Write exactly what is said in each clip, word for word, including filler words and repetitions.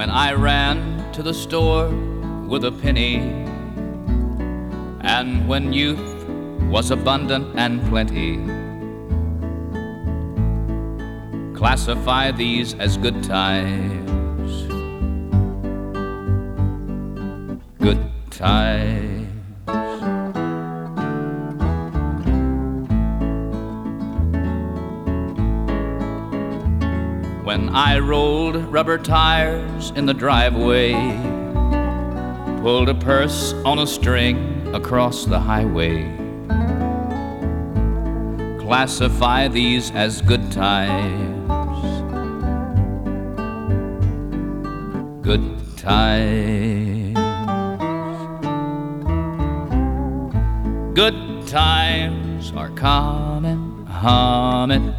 when I ran to the store with a penny, and when youth was abundant and plenty. Classify these as good times. Good times. When I rolled rubber tires in the driveway, pulled a purse on a string across the highway. Classify these as good times. Good times. Good times are coming, humming.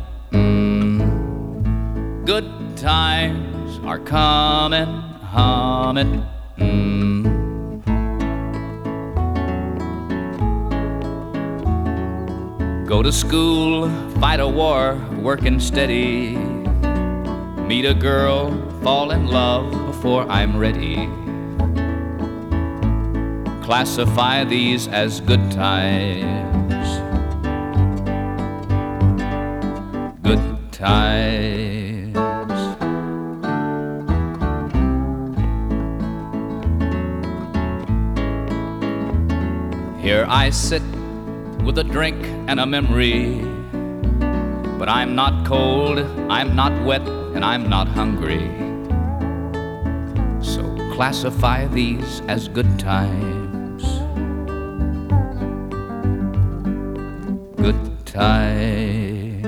Mm. Good times are coming, humming. Mm. Go to school, fight a war, working steady. Meet a girl, fall in love before I'm ready. Classify these as good times. Good times. Here I sit with a drink and a memory, but I'm not cold, I'm not wet, and I'm not hungry. So classify these as good times. Good times.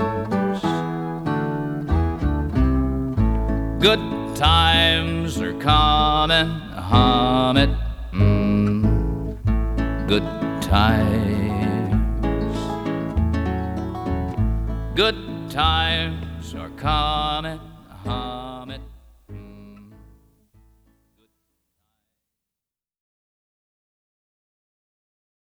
Good times are coming, humming. Mm. Good times. Good times are coming, huh?